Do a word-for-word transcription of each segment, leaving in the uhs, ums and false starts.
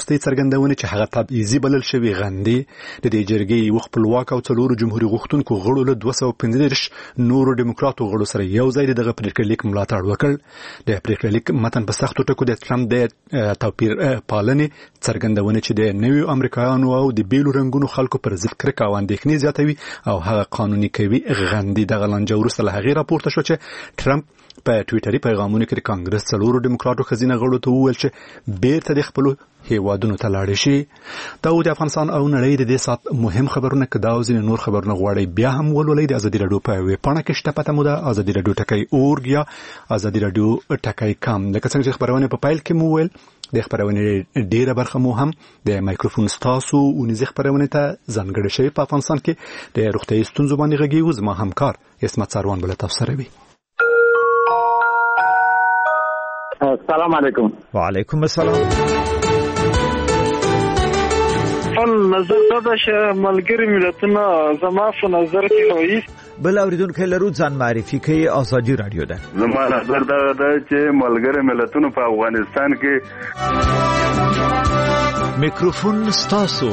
وروستۍ څرګندونې چې هغه تبعیضي بلل شوی غندي. د دې جرګې یو خپلواک او څلورو جمهوریت غوښتونکو غړو له دوه سوه پنځه دېرش نورو دیموکراتو غړو سره یو ځای دغه پریکړه لیک ملاتړ وکړ. د پریکړه لیک متن په سختو ټکو د ټرمپ د توپیر پالنې څرګندونه چې د نویو امریکایانو او د بیلو رنگونو خلکو پر ضد کرکه او اندېښنې زیاتوي او هغه قانوني کوي غندي. دغه لانجه وروسته له هغې راپورته شو چې ټرمپ په ټویټري پیغامونو کې د کانګرس څلورو دیموکراتو خزینه غړو ته وویل چې بیرته د خپلو هیوادونو ته لاړ شي. دا د افغانستان او نړۍ د دې سات مهم خبرونه کدا او ځینې نور خبرونه غواړي بیا هم ولولئ د ازادي رادیو په ویب پاڼه کې شته پته مو ده ازادي رادیو ټکی اورګ یا ازادي رادیو ټکی کام. لکه څنګه چې خبرونه په پایل کې مو ویل د خبرونه ډیره برخه مو هم د مایکروفون ستاسو او نيزه خبرونه ته ځانګړې شوی په افغانستان کې د روغتي ستونزو باندې غږی او زما همکار اسمت سروان بل تاسو سره وي. السلام علیکم. وعلیکم السلام. ان نظر دا چې ملګری ملتونه زما په نظر کې وایي بل اوریدونکو لرو ځان معرفي کوي ازادي رادیو ده. زما نظر دا ده چې ملګری ملتونه په افغانستان کې میکروفون ستاسو.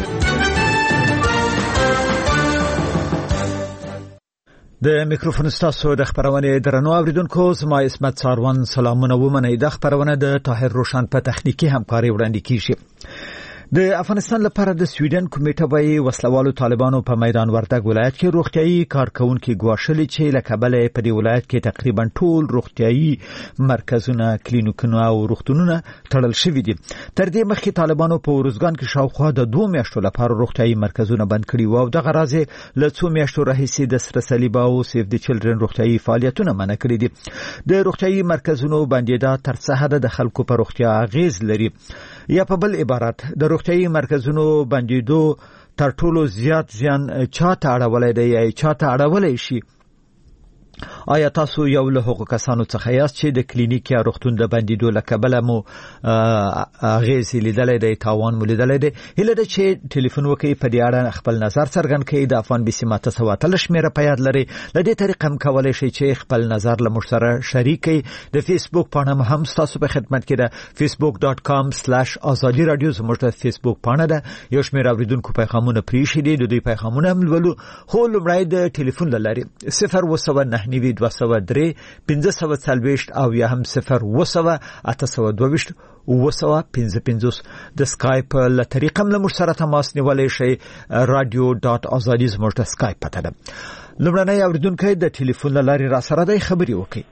د میکروفون ستاسو د خبرونه درنو اوریدونکو زما اسمت ساروان سلامونه ومنئ. د خبرونه د طاهر روشن په تخنیکی همکاري وړاندې کیږي. د افغانستان لپاره د سویډن کمیټه وایي وسلوالو طالبانو په میدان وردګ ولایت کې روغتيایي کارکونکو ګواښلي چې لکبل په دې ولایت کې تقریبا ټول روغتيایي مرکزونه کلینیکونه او روغتونونه تړل شوي دي. تر دې مخکې طالبانو په ورزګان کې شاوخوا د دوه میاشتو لپاره روغتيایي مرکزونه بند کړي وو او دغه راځي له څو میاشتو راهیسې د سره صلیب او سیف د چلډرن روغتيایي فعالیتونه منع کړي دي. د روغتيایي مرکزونو بندیدا تر څه حد د خلکو په روغتیا اغیز لري. یا په بل عبارت د روغتيایي مرکزونو بندیدو تر ټولو زیات زیان چاته اړولای دی یا چاته اړولای شي؟ آیا تاسو یو له حقوق کسانو څخه یاست چې د کلینیک یا روغتون د بندیدو لکبل مو غیز لیدلای دی تاوان مو لیدلای دی؟ هله د چې ټلیفون وکي په دې اړه خپل نظر څرګند کړئ. د افغان بي سي ماته سواتل شمیره په یاد لري. د دې طریقې هم کولای شئ چې خپل نظر له موږ سره شریک کړئ. د فیسبوک پاڼه هم تاسو په خدمت کې ده facebook dot com slash azadi radio زموږ د فیسبوک پاڼه ده. یو شمېر اوریدونکو پیغامونه پریښي دي. د دوی پیغامونه هم ولولو. خو لومړی د ټلیفون لاري صفر وسو نهنوي دوه سوه درې پنځه سوه څلوېښت او یا هم صفر وسو اته سوه دوهویشت اوه سوه پنځه پنځوس. د سکایپ له طریقه هم له موږ سره تماس نیولی شئ. رادیو ډاټ ازادي زموږ د سکایپ پته ده. لومړنی اوریدونکی د ټلیفون له لارې را سره دی خبرې وکړي.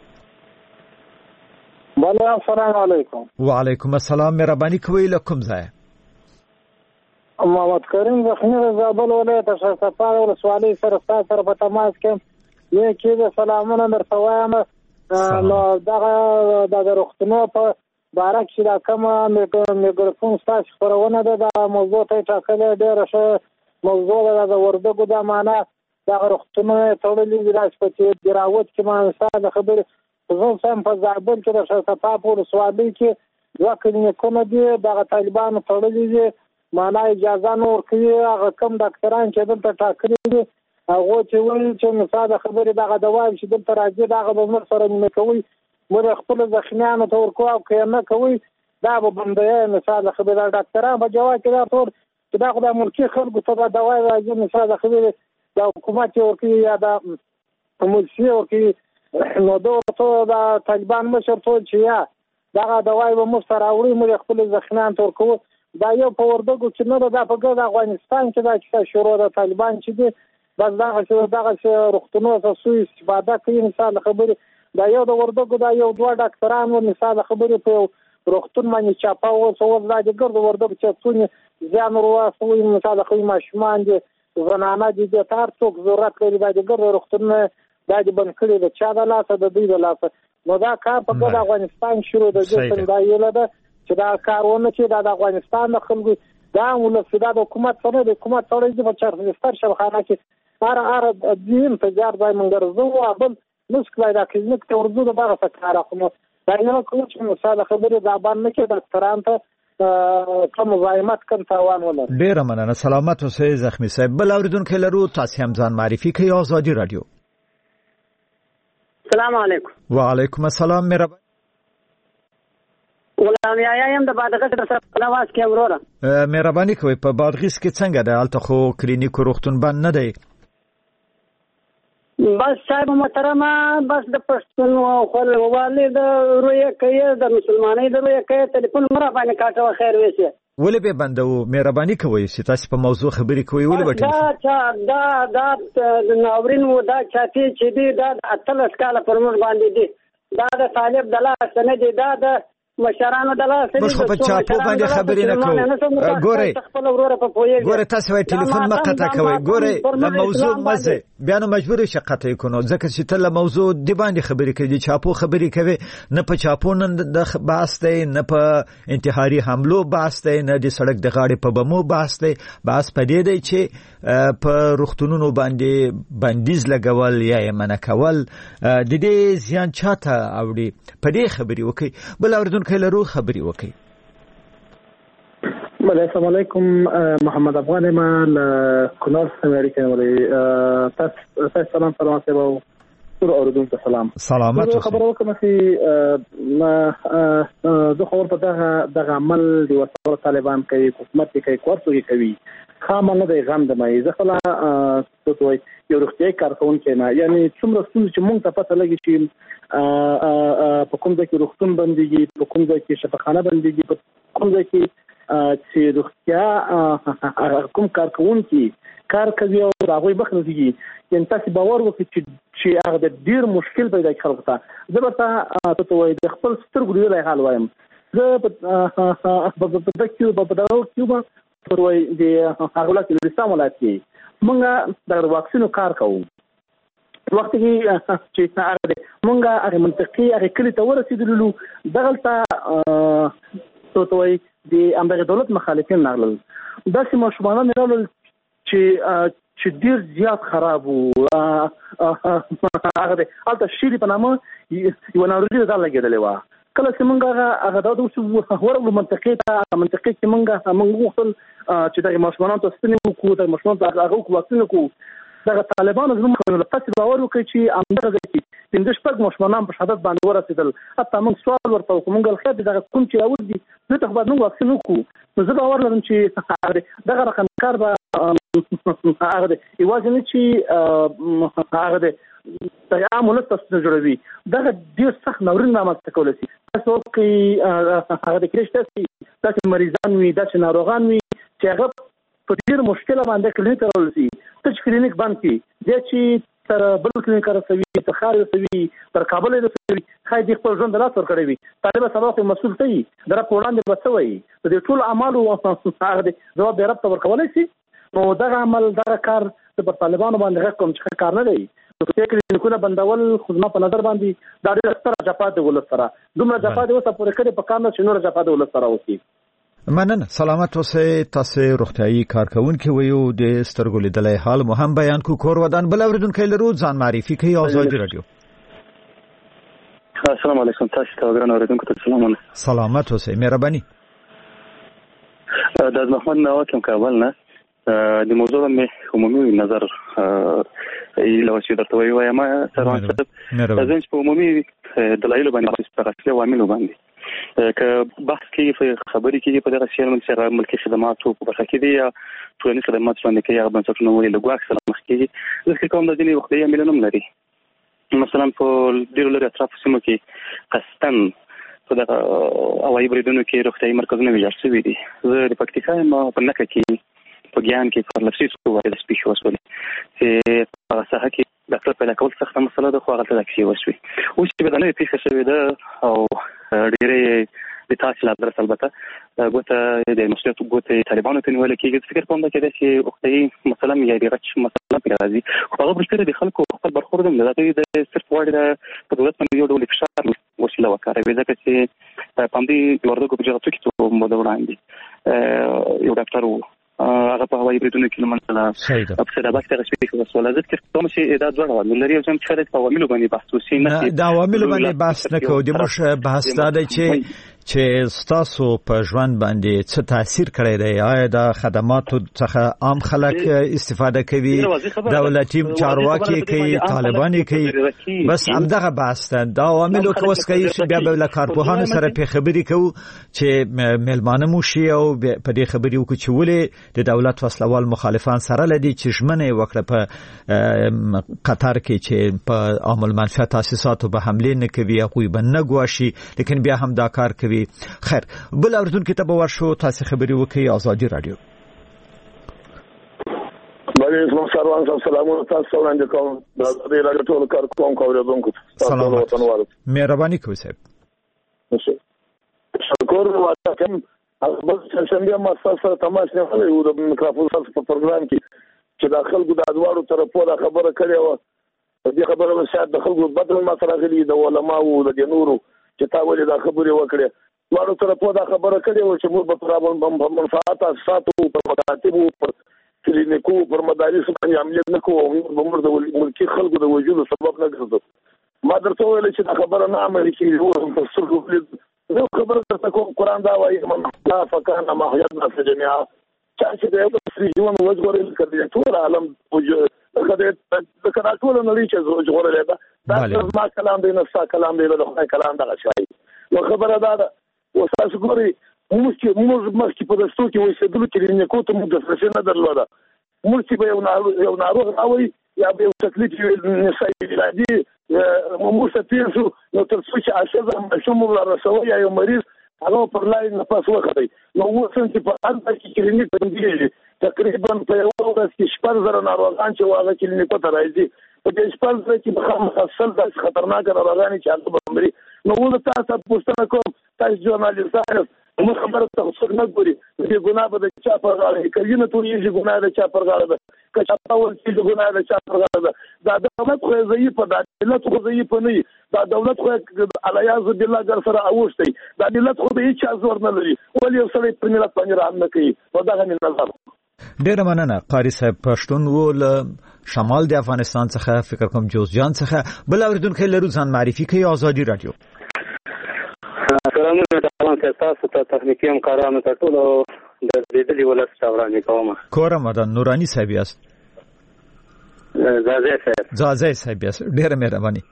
بله السلام علیکم. وعلیکم السلام. مهرباني کوئ له کوم ځایه؟ محمد کریم زخمی د زابل ولایت شرقپار ولسوالۍ سره ستاسو سره په تماس کې یې کې د سلامونه درته وایم. نو دغه د روغتونو په باره کې دا کومه میکروفون ستاسو خپرونه ده د موضوع ته ټاکلې ډېره ښه موضوع ده. د وردګو د معنا دغه روغتونونه تړلي دي داسې په دراوت کې مانسا د خبرې زه سم په زابل کې د شرقپار په ولسوالۍ کې دوه کلینیکونه دي دغه طالبانو تړلي دي معنا اجازه نه ورکوي. هغه کم ډاکټران چې دلته ټاکلي دي هغه چې وایي چې مثال خبرې دغه دوا چې دلته راځي دغه به موږ سره نیمه کوي موږ خپل زخمیانو ته ورکو او که نه کوي دا به بندوي. مثال خبرې ډاکټران په جواب کې دا ټول چې دا خو د ملکي خلکو ته دا دوا راځي مثال خبرې د حکومت ورکوي یا د ملسي ورکوي. نو دغه د طالبان مشر ټول چې یا دغه دوا به موږ سره راوړي موږ خپل زخمیان ته ورکو. دا یو په وردګو کې نه ده دا په ګرد افغانستان کې دا کیسه شروع ده. طالبان چې دي بس دغه چې دغه روغتونو څخه سوء استفاده کوي. مثال خبرې دا یو د وردګو دا یو دوه ډاکټران و مثال خبرې په روغتون باندې چاپه اوس اوس دا د ګرد وردګو چې څونه زیان ورواستوي. مثال خبرې ماشومان دي زنانه دي د هر څوک ضرورت لري دا د ګرد روغتونونه دا د بند کړي د چا د لاسه د دوی د لاسه. نو دا کار په ګرد افغانستان شروع ده. جسم دا یو ده چې دا کارونه چې دا د افغانستان د خلکو دا ولسی دا د حکومت سره د حکومت سره د چارجستر شبخانه کې هر هر دین تجار ځای منګرزو او بل مشکل دا کلینیک ته ورزو د بغه کار اخلو. دا یو کوم چې مثال خبره دا باندې کې ډاکټران ته کوم مزاحمت کوم تاوان ولر. ډیره مننه. سلامت اوسئ زخمی صاحب. بل اوریدونکو لرو تاسو هم ځان معرفي کوي. ازادي رادیو. السلام علیکم. وعلیکم السلام. مهرباني غلام یحیی یم د بادغیس در سره نواز کې وروره. مهرباني کوئ په بادغیس کې څنګه ده؟ هلته خو کلینیک روغتون بند نه دی. بس صاحب محترمه بس د پښتون خپلوالۍ د رویه کوي د مسلمانۍ د رویه کوي ټلیفون مره باندې کاټه خیر وسی ولې به بندو؟ مهرباني کوئ چې تاسو په موضوع خبرې کوئ ولې به دا چا دا دا د ناورین و دا چاته چې دی دا اتلس کاله پر موږ باندې دی دا د طالب د لاس نه دی دا د مشرانو د لاس نه دی. خو په چاپو باندې خبرې نه کوو. ګورئ ګورئ تاسو وايي ټلیفون مه قطع کوئ. ګورئ له موضوع مزه بیا نو مجبور شئ قطع کړو ځکه چې ته له موضوع دی باندې خبرې کوي چاپو خبرې کوي نه په چاپو نه د بحث دی نه په انتحاري حملو بحث دی نه د سړک د غاړې په بمو بحث دی. بحث پدې دی چې په روغتونونو باندې بندیز لګول یا یې منع کول د دې زیان چاته اوړي پدې خبرې وکړي. بل اوریدونکو لرو خبرې وکړي. السلام علیکم محمد افغان ما له کونړ امریکا ولې تاسو سلام سلام سبا ټول اوریدونکو سلام سلامات خبر وکم چې زه خبر په دغه دغه عمل دی ورته طالبان کوي حکومت کوي کوړتوي کوي خامنه د غم د مې زه خلا څه یو روغتیايي کارکونکو نه یعنی څومره څومره چې مونږ ته پته لګي چې په کوم ځای کې روغتون بنديږي په کوم ځای کې شفاخانه بنديږي په کوم ځای کې چې روغتیا کوم کارکونکو کار کوي او هغه بخنځي ان تاسو باور وکړئ چې چې هغه د ډیر مشکل پیدا کوي خلکو ته. زه به تاسو ته د خپل سترګو لري حال وایم. زه په په دکتور په دغه کیوبا پروي د هغه لکه د سامولات کې مونږه د واکسینو کار کوو. وخت کې چې هغه مونږه هغه منطقي هغه کلی ته ورسېدلو دغلطه توتوي د امریکا دولت مخالفین نغلل داسې مشمانه نغلل چې چې ډیر زیات خراب وو. هغه البته شيري په نامه یو ناروغي ده لګیدلې و. کله چې مونږه هغه د اوسو ورغلو منطقې ته منطقې کې مونږه مونږ وصل چې د مشمانانو ته ستنې کو د مشمانانو ته هغه کو واکسین کو دغه طالبانو زموږ خلک پاتې باور وکړي چې امدغه کې پنځه شپږ مشمانان په شهادت باندې ورسېدل. حتی موږ سوال ورته وکړو موږ خیر دغه کوم چې راوړ دي زه ته خو موږ واکسین وکړو نو زه باور لرم چې دغه رقم کار به هغه یوازې نه چې هغه د عامه تاسو جوړوي دغه ډیر سخت ناورین رامنځته کولی شي. تاسو کې هغه د کریشتاسي تاسو مریضان وي داسې ناروغان وي چې هغه په ډیر مشکل باندې کلینیک ته ورسي چې کلینیک باندې کې د چې تر بل کلینیک راځي تر خارج راځي تر کابل راځي خای د خپل ژوند لاس ور کړی طالب سبا خو مسؤل دی در په وړاندې بسوي د ټول اعمالو هغه جواب به رب تور کولای شي. نو دغه عمل دغه کار د طالبانو باندې کوم چې کار نه دی نو کلینیکونه بندول خدمت په نظر باندې دا ډېر ستر جپات دی ولر سره دومره جپات دی اوسه پورې کړي په کار نه شنو جپات ولر سره وسی. مننه سلامت اوسئ. تاسو روغتيایي کارکونکو ویو د سترګو لیدلای حال مو هم بیان کو کور ودان بل اوریدونکو لرو ځان معرفي کوي آزادي رادیو. السلام علیکم تاسو ته ګران اوریدونکو ته سلامونه. سلامت اوسئ. مهرباني. د محمد نواز کوم کابل نه د موضوع مې عمومي نظر ایله چې درته وایم سره ځکه چې عمومي دلایل باندې په اصلي عوامل باندې که بحث کې په خبرې کې په دغه شیانو سره ملکي خدماتو په برخه کې دي یا ټولنیز خدمات باندې کې هغه بنسټونه ویل لګواک سره مخ کې ځکه کوم د ځینې وختي عملونه لري. مثلا په ډیرو لري اطراف سیمو کې قصدن په دغه هوایي بریدونو کې روغتیايي مرکزونه ویل شوي دي. زه د پکتیکا ما په نکه کې په ګیان کې په لفظي څو د سپیش وسولې چې په ساحه کې ډاکټر پیدا کول سخته مسله ده خو هغه ته کې وسوي. اوس چې بدنه پیښه شوې ده او ډېرې د تاسو لا درس البته ګوته د مسؤلیت ګوته طالبانو ته نیول کېږي. فکر کوم دا چې د وختي مثلا یې د غچ مسله پیدا راځي خو هغه بشکره د خلکو خپل برخورد هم د دې صرف وړ د دولت باندې یو ډول فشار وسیله وکړي ځکه چې په دې ورته په جګړه کې څو مو وړاندې یو ډاکټر وو هغه په هوایي بریدونو کې منځله په سره باندې ترشبیه وسوله ځکه چې کوم شي دا دوه ډول لري چې چې په عواملو باندې بحث وسی نه دا عواملو باندې بحث نه کوو د مش بحث دا دی چې چې ستاسو په ژوند باندې څه تاثیر کړی دی؟ آیا د خدماتو څخه عام خلک استفاده کوي، دولتي چارواکي کوي، طالبان کوي؟ بس همدغه بحث ده. دا عواملو که اوس کوي چې بیا به له کارپوهانو سره په خبرې کوو چې میلمانه مو شي او په دې خبرې وکړو چې ولې د دولت وسلوال مخالفان سره لدي چې ژمنه وکړه په قطر کې چې په عامل منفعه تاسیساتو به حمله نه کوي، هغوی به نه ګواښي، لیکن بیا هم دا کار کوي. خیر، بل اوریدونکو ته به ورشو، تاسو خبرې وکړئ. آزادي رادیو. بله، اسلام سروان صاحب سلامونه تاسو وړاندې کوم. د آزادي رادیو ټول کار کوم اوریدونکو سلام وطنوالو، مهرباني کوئ صاحب. شکر وایم. بل څنګه ما تاسو تماس نه ویو د میکروفون تاسو په پروګرام کې چې د خلکو د ادوارو طرفو دا خبره کړې و. دې خبره به شاید د خلکو بدل ما سره غلي د علماء او د نورو چې تا ولې دا خبره وکړه. ورو طرفو دا خبره کړې و چې موږ په پرابل په منفعت اساساتو په مکاتبو په کلینیکو پر مدارسو باندې عملیات نه کوو، موږ د ملکی خلکو د وجود سبب نه ګرځو. ما درته ویل چې دا خبره نه عملي کیږي. په څلور نو خبره درته کوم، قرآن دا وایي من لا فکان ما حیاتنا فی جميعا، چې د یو سری ژوند وژغورل کړي ټول عالم وجه د کړه ټول نړۍ چې وژغورل ده. دا ما کلام دی، نه ستا کلام دی، د خدای کلام دغه شای. نو خبره دا ده وساس ګوري موږ چې موږ مخکې په دستو کې وسیدلو چې نه کوته موږ د فرصت نه درلوده. موږ چې به یو ناروغ یو ناروغ راوي یا به یو تکلیف نسایي ولادي موږ ته تیرو نو تر څو چې عاشق شوم ولا رسول یا یو مریض هغه پر لاین نه پاس وخدي. نو وسن چې په اړه کې کلینیک باندې تقریبا په یو ورځ کې شپږ زره ناروغان چې واغه کلینیک ته راځي. په دې شپږ زره کې به مخصص د خطرناک ناروغان چې هغه باندې نو ول تاسو پوښتنه کوم، تاسو ژورنالیستان مو خبره تاسو نه ګوري چې ګناه به د چا پر غاړه کوي، نه ټول یې ګناه د چا پر غاړه ده، که چا ول چې ګناه د چا پر غاړه ده. دا دولت خو ضعیف ده، دولت خو ضعیف نه وي، دا دولت خو علیاذ بالله ګر سره اوښتي، دا دولت خو به هیڅ زور نه لري، ولې یو سړی پر ملت باندې رحم نه کوي. په دغه نظر ډیره مننه قاری صاحب. پښتون ول شمال د افغانستان څخه فکر کوم جوزجان څخه. بل اوریدونکو لرو ځان معرفي کوي. آزادي رادیو. سلامونه تاسو ته تاسو ته تخنیکی همکارانو ته ټول د دې دی ولس وړاندې کوم. کورم د نورانی صاحب یاست؟ زازه صاحب. زازه صاحب یاست، ډیره مهرباني.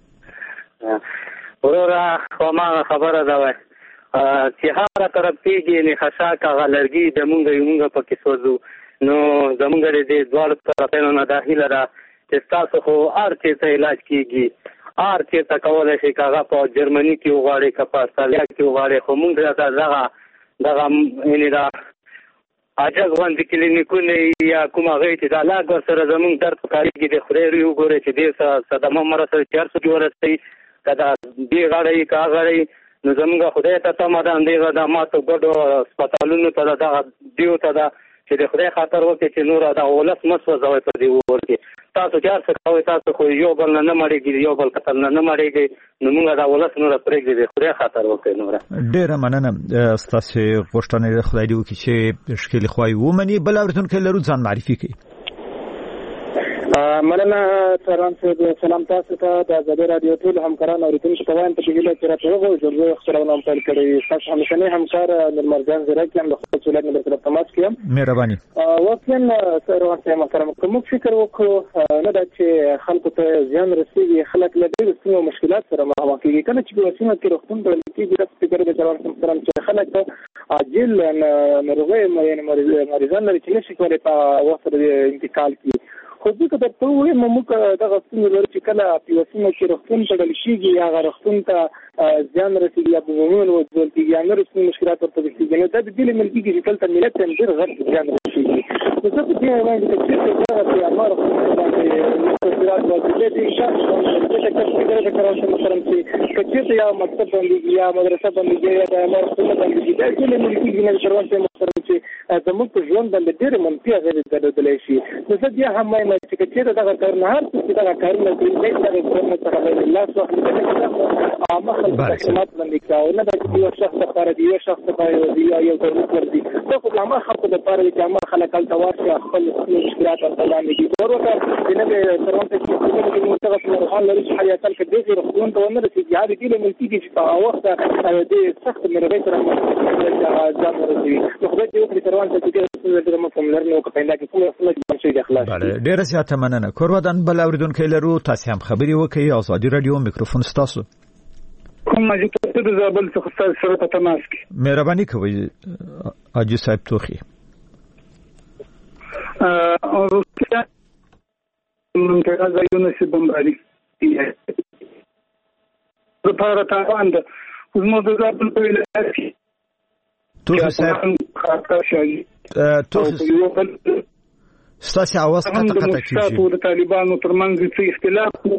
وراره کومه خبره ده وای چې هغه طرف پیږي نه خشاک غلرګي د مونږ یو مونږ پکې سوزو. نو زمونږ د دوه طرفونو نه داخله ده چې تاسو خو ارته ته علاج کیږي، ارته ته کولای شي کاغه په جرمني کې وغاړي، که په استرالیا کې وغاړي، خو مونږ دا دغه دغه یعنی دا اجازه غوښتل کلینیکونه یا کومه غي چې دا لا ګر سره زمونږ درد کاریږي د خوري وګوره چې دې صدمه مرسته چارسو جوړستي کدا دې غاړي کا غاړي. نو زمونږ خدای ته تمه ده اندېغه د ماتو ګډو سپټالونو ته دا دیو ته دا چې د خدای خاطر وکړي چې نور دا ولس مسوځوي په دې ورته. تاسو چار څه کوي، تاسو خو یو بل نه مړیږي، یو بل قتل نه نه مړیږي، نو موږ دا ولس نور پرېږدي د خدای خاطر وکړي. نور ډیره مننه تاسو غوښتنه خدای دې وکړي چې مشکل خوای ومني. بل اوریدونکو لرو ځان معرفي کوي. مننه سلام سلام تاسو ته د آزادي رادیو ټول همکارانو اوریدونکو ته وایم چې له تر ټولو جوړو خبرونه هم پیل کړي. تاسو همیشه همکار نورمرجان زراکی هم د خپل ولایت نه سره تماس کوم. مهرباني. واقعا سره ورته محترم کوم فکر وکړو نه دا چې خلکو ته زیان رسیږي، خلک له ډېرو ستونزو مشکلات سره مخامخ کیږي. کله چې په وسیمه کې روغتون ته کېږي د فکر د چلون محترم چې خلک ته عاجل ناروغي یعنی مریضان لري چې نشي کولای په وخت د انتقال کې. خو دغه د ټولو موږ دغه څنګه لري چې کله په وسیمه کې روغتون ته لشيږي یا روغتون ته ځان رسیدي یا په عمومي وضعیت کې یا نور څه مشکلات ورته کېږي. نو دا د دې ملګری چې کله ملت هم ډېر غټ ځان رسیدي. نو څه په دې باندې چې څه هغه امر باندې مستقرات وځي دې شخص چې څه فکر وکړي مثلا چې کچې یا مکتب باندې یا مدرسه باندې یا د امر څخه باندې دا ټول ملګری نه شروع مثلا چې زموږ په ژوند باندې ډېر منفي اغېز درلودلی شي. نو زه بیا هم وایم چې کچې دغه کارونه هر څه دغه کارونه کوي دغه کارونه څخه باید الله سبحانه عامه خدمات باندې کوي، نه د یو شخص لپاره دی، یو شخص لپاره دی، یو دولت وردي. دا خو عامه خلکو لپاره دی چې عامه خلک هلته ورشي خپل مشکلات ورته وړاندې کړي. ضرورت دی نه به سروان ته چې مستغرق مرحله لري چې حیات الکدې روغتون ته ونه رسیږي هغه کې له ملتي چې په وخت د سخت مرغې سره ځان ورسوي نو خدای دې وکړي تروان ته چې د مفهوم لرنه او کپیندا کې کومه څه شي د اخلاص ډېر زیاته مننه کورودان بل اوریدونکو لرو تاسو هم خبري وکړئ ازادي رادیو میکروفون ستاسو کوم چې تاسو د زابل څخه سره په تماس کې مهرباني کوئ اجي صاحب توخي ا روسیا منطقه ځایونه چې بمباري د پاره تاوان ده زموږ د زابل په ولایت کې توخي صاحب توخي ستاسو اواز قطع قطع کیږي د طالبانو ترمنځ څه اختلاف وو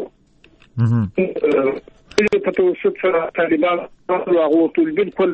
په توسط سره طالبان هغه ټول بالکل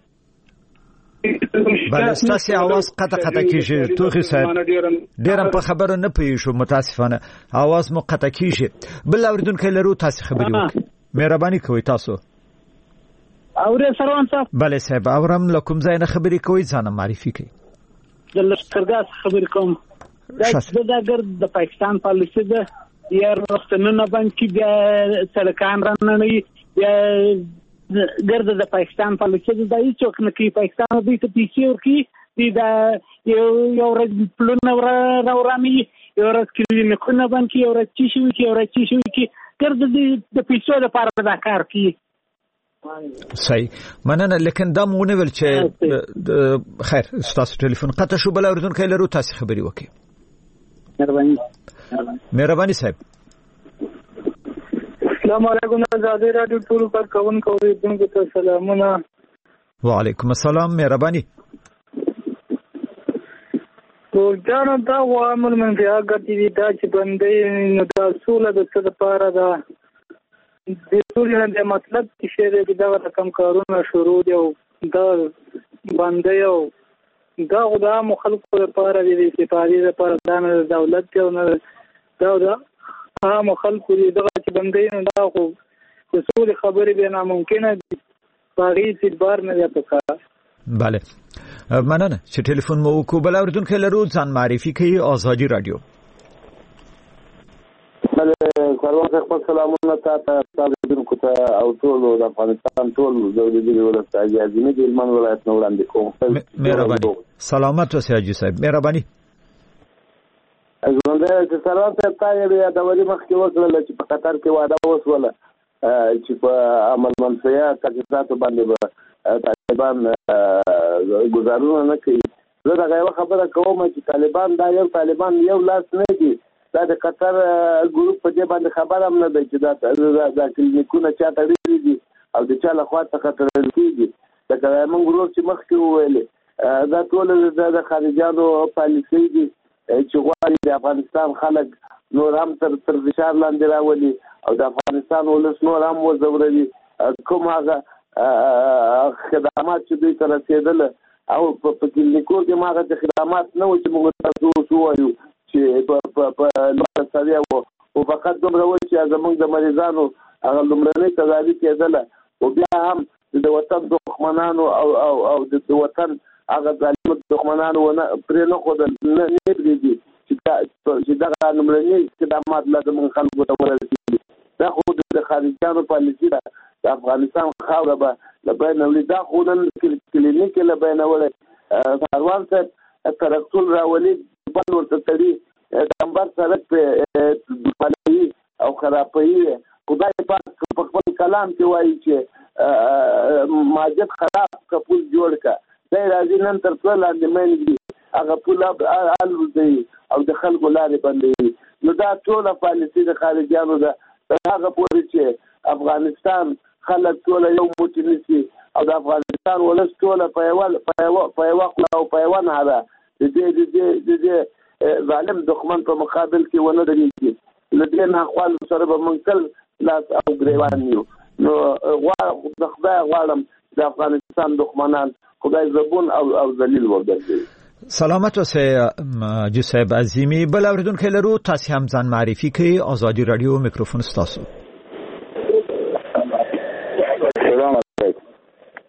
بل ستاسو اواز قطع قطع کیږي توخي صاحب ډیر په خبره نه پېښو متاسفانه اواز مو قطع کیږي بل اوریدونکو لرو تاسو خبري وکړئ مهرباني کوئ تاسو اورې سروان صاحب بله صاحب اورم لکم ځای نه خبري کوئ ځان معرفي کړئ د لشکرګاه خبرې کوم دا د ګرد د پاکستان پالیسي ده یا وختونه باندې بیا سړکان رانه یا ګرد د پاکستان پالیسي ده د هیڅ وخت نه کې پاکستان د دې پیسې ورکی دی دا یو یو رج پلونه راورامي یو رج کې نه کو نه باندې یو رج چې شو کې یو رج چې شو کې ګرد د پیسو لپاره دا کار کوي صحیح مننه لیکن دا مونږ ول چې خیر تاسو ټلیفون قطع شو بل اوریدونکو لرو تاسو خبري وکړئ مهرباني مهرباني صاحب السلام علیکم آزادی رادیو ټول پر کوون کوي دغه ته سلامونه وعلیکم السلام مهرباني ټول جان دا عامل منځه غټي دي دا چې باندې نو دا سوله د څه لپاره دا د ټول نه مطلب چې دا رقم کارونه شروع دي او دا باندې یو دا غدا مخالفو لپاره د استفادې لپاره د دولت او نه دا دا عام خلکو دې دغه چې باندې نه دا خو د څول خبرې به ناممکنه دي باغی اعتبار نه دی پکار بله مننه چې ټلیفون مو وکړو بل اوریدونکو لرو ځان معرفي کوي ازادي رادیو بله سلام خپل سلامونه تاسو اوریدونکو ته او ټول د افغانستان ټول دولتي ولایت اجازه دې من ولایت نو وړاندې کوم مهرباني سلامت اوسئ حاجی صاحب مهرباني زنده چې سلام ته تایید یا د ولی مخ کې وکړل چې په قطر کې واده وسوله چې په عمل منفیه تاسیسات باندې به طالبان گزارونه نه کوي زه دا یو خبره کوم چې طالبان دا یو طالبان یو لاس نه دي دا د قطر ګروپ په دې باندې خبره هم نه ده چې دا د کلینیکونه چاته لري دي او د چا له خوا څخه ترل کېږي دا موږ ورور چې مخکې وویلې دا ټول د خارجانو پالیسي دي چې غواړي د افغانستان خلک نور هم تر تر فشار لاندې راولي او د افغانستان ولس نور هم وزوروي کوم هغه خدمات چې دوی ته رسېدل او په کلینیکو کې ماغه د خدمات نه و چې موږ تاسو وایو چې په لوړه سویه وو او فقط دومره و چې زموږ د مریضانو هغه لومړنۍ تداوي کېدله او بیا هم د وطن دښمنانو او او او د وطن هغه ظالم دښمنانو ونه پرې نه خودل نه پرېږدي چې دغه لومړنۍ خدمات لا زموږ خلکو ته ورسېږي دا خو د خارجانو پالیسي ده د افغانستان خاوره به له بینه وړي دا خو نن کلینیک له بینه وړي سروان صاحب ترکتول راولي بل ورته تړي دمبر سړک په مالي او خرابوي خدای پاک په خپل کلام کې وایي چې ماجد خراب کپول جوړ کا دا راځي نن تر څو لاندې مېږي هغه پول الو دی او د خلکو لارې بندي نو دا ټول پالیسي د خارجانو ده هغه پورې چې افغانستان خلک ټول یو موټی نشي او د افغانستان ولس ټول په یو په یو په یو او په یو نه ده د دې د دې ظالم دښمن په مقابل کې ونه درېږي لدې نه خپل سره به منکل لاس او ګریوان یو نو غواړم د خدای غواړم د افغانستان دښمنان خدای زبون او او ذلیل وګرځي سلامت اوسئ حاجی صاحب عظیمی بل اوریدونکو لرو تاسو هم ځان معرفي کړئ ازادي رادیو میکروفون ستاسو سلام علیکم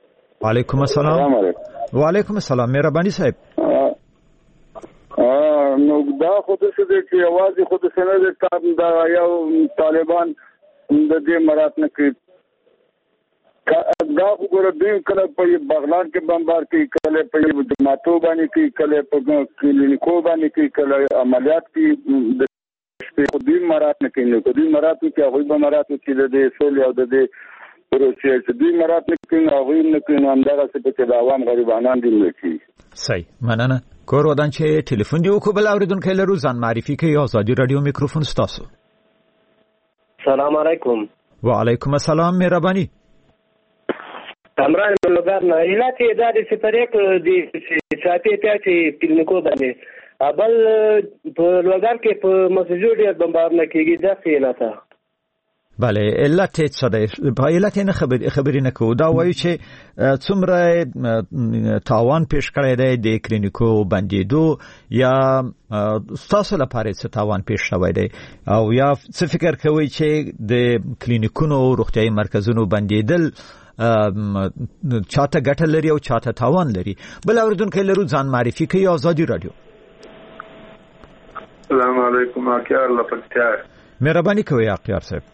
وعلیکم السلام وعلیکم السلام مهرباني صاحب نو دا خو د څه د یوازې خو د سند د یو طالبان د دې مراد نه کوي دا وګوره دوی کله په بغلان کې بمبار کوي کله په جماعتو باندې کوي کله په کلینیکو باندې کوي کله عملیات کوي د دوی مراد نه کوي نو دوی مراد کوي هغه به مراد کوي د سولې او د پروسې چې دوی مراد نه کوي هغه نه کوي نو همدغه څه چې د عوام غریبانان دي نه کوي صحیح مننه کور ودان چې ټلیفون دی وکړو بل اوریدونکو لرو ځان معرفي کوي آزادي رادیو میکروفون ستاسو سلام علیکم وعلیکم السلام مهرباني کامران لوګار نه علت دا د سپریک د ساتي ته چې کلینیکو باندې ابل په لوګار کې په مسجد ډېر بمبارونه کیږي دا څه علت بله علت څه دی په علت نه خبر خبرې نه کوو دا وایي چې څومره تاوان پیښ کړی دی د کلینیکو بندېدو یا ستاسو لپاره څه تاوان پیښ شوی دی او یا څه فکر کوئ چې د کلینیکونو روغتیايي مرکزونو بندېدل چاته ګټه لري او چاته تاوان لري بل اوریدونکو لرو ځان معرفي کوي آزادي رادیو السلام علیکم اکیار لپاره مهرباني کوي اکیار صاحب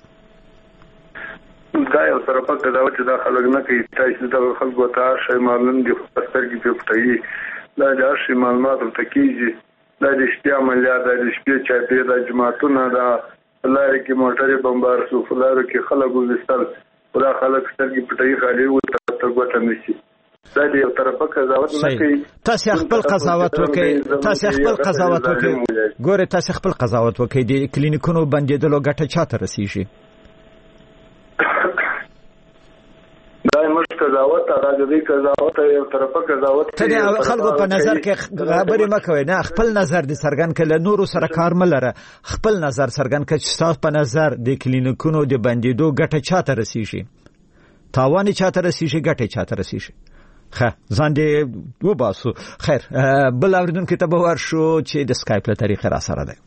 دا یو سره پکې دا چې دا خلک نه کوي چې دا خلکو ته شي معلوم دي پستر کې په پټي دا د شي معلومات ته کیږي دا د شپې عملیات د شپې چاپی د جماعتونو دا لارې کې موټرې بمبار شو فلارو کې خلک وستل دا خلک سترګې پټي خالي او تر ګوته نشي دا د یو طرفه قضاوت نه کوي تاسو خپل قضاوت وکړئ تاسو خپل قضاوت وکړئ ګوره تاسو خپل قضاوت وکړئ د کلینیکونو بندېدلو ګټه چاته رسیږي دا مش قضاوت راځي قضاوت یو طرفه قضاوت ته خلکو په نظر کې خبرې مکوئ نه خپل نظر د سرګن کله نورو سره کار ملره خپل نظر سرګن کې چې تاسو په نظر د کلینیکونو د بندېدو ګټه چاته رسیږي تاوان چاته رسیږي ګټه چاته رسیږي خه ځان دې وباسو خیر بل اوریدونکو ته به ورشو چې د سکایپ له طریقې را سره ده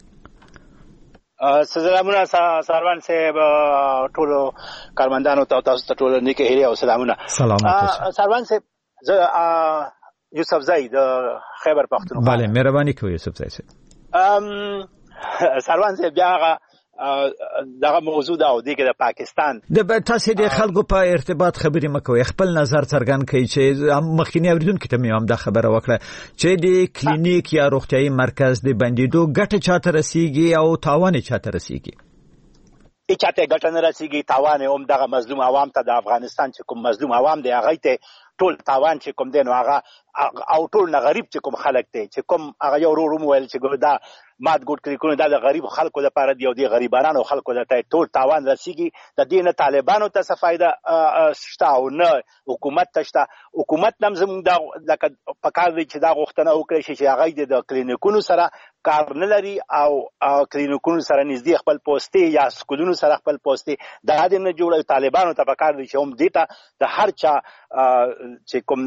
سلامونه سروان صاحب ټولو کارمندانو ته تاسو ته ټولو نیکه هیله او سلامونه سلامات سروان صاحب زه یوسف زئی د خیبر پختونخوا بله مهرباني کوئ یوسف زئی صاحب ام سروان صاحب بیا دغه موضوع دا او د پاکستان د تاسو د خلکو په ارتباط خبرې مکوئ خپل نظر څرګند کړئ چې مخکینی اوریدونکو ته مې هم دا خبره وکړه چې د کلینیک یا روغتیايي مرکز د بندېدو ګټه چاته رسیږي او تاوان چاته رسیږي اچاته ګټه نه رسیږي تاوان هم دغه مظلوم عوام ته د افغانستان چې کوم مظلوم عوام دی هغه ته ټول تاوان چې کوم دی نو هغه او ټول نه غریب چې کوم خلک دی چې کوم هغه یو ورو ویل چې دا مات ګډ کړی کونه دا د غریب خلکو لپاره دی او د غریبانو خلکو ته ټول تاوان رسیږي د دې نه طالبانو ته څه فائدہ شته او نه حکومت ته شته حکومت نم زموږ د لکه پکار دی چې دا غوښتنه وکړي چې هغه د کلینیکونو سره کار نه لري او کلینیکونو سره نږدې خپل پوسټي یا سکولونو سره خپل پوسټي دا د نه جوړ طالبانو ته پکار دی چې هم دیتا د هر چا چې کوم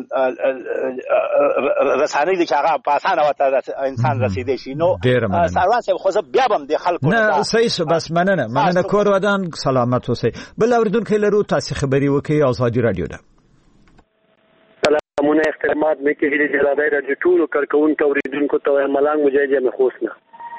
رسانه دي چې هغه په اسانه وته انسان رسیدي شي نو سروان صاحب خو بیا هم د خلکو نه صحیح بس مننه مننه کور ودان سلامت اوسئ بل اوریدونکو لرو تاسو خبري وکي آزادي رادیو ده سلامونه احترامات مې کې هلي جلادای رادیو ټول کارکونکو اوریدونکو ته ملنګ مجاهد مې خوښنه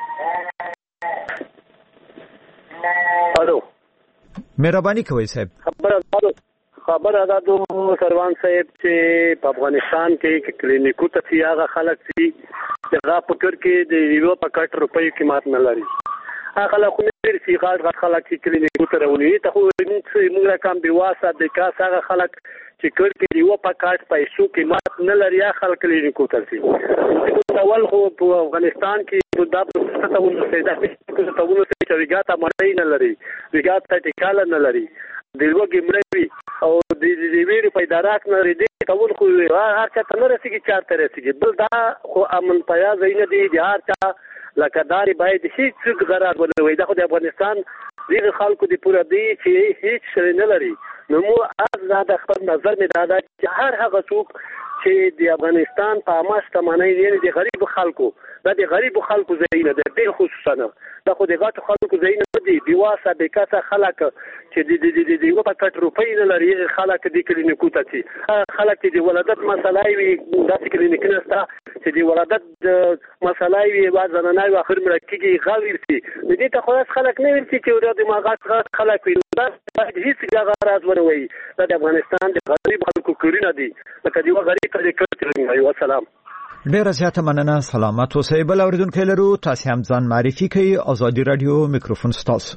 الو مهرباني کوئ صاحب خبره خبره دا دو سروان صاحب چې په افغانستان کې کلینیکو ته هغه خلک چې هغه په کور کې د یو پکټ روپۍ قیمت نه لري هغه خلک ډېر سي غاټ خلک چې کلینیکو ته راولي ته خو موږ کم دی واسه د کاس هغه خلک چې کور کې یو پکټ پیسو قیمت نه لري هغه خلک کلینیکو ته سي اول خو په افغانستان کې دا څه ته ونه څه ته ونه چې ویګاته مړی نه لري ویګاته ټیکاله نه لري د لوګي مړوي او د دې ویری پیداراک نه لري د ټول خو هر چا ته نه رسیږي چارته رسیږي بل دا خو امن پیا زینه دی د هر چا لکداري باید هیڅ غرض ولوي دا خو د افغانستان دغه خلکو د پوره دی چې هیڅ شری نه لري نو مو از دا د خپل نظر می دا چې هر هغه څوک چې د افغانستان په عامه شتمنۍ یعنې د غریبو خلکو دا د غریبو خلکو ځایونه ده ډېر خصوصا دا خو د غټو خلکو ځایونه نه دي بېواسه بېکسه خلک چې د د یوه پکټ روپۍ نه لري هغې خلک دې کلینیکو ته ځي خلک چې د ولادت مسله وي داسې کلینیکونه شته چې د ولادت مسله وي بعض زنانه وي اخر مړه کېږي هغه ورسي نو دې ته خو داسې خلک نه ورسي چې د دماغات غټ خلک وي دا هېڅ هغه راز ونه وایي دا د افغانستان د غریب خلکو کورونه دي لکه د یوه غریب ته د کړ وایي والسلام ډیره زیاته مننه سلامت اوسئ بل اوریدونکي لرو تاسو هم ځان معرفي کړئ ازادي رادیو میکروفون ستاسو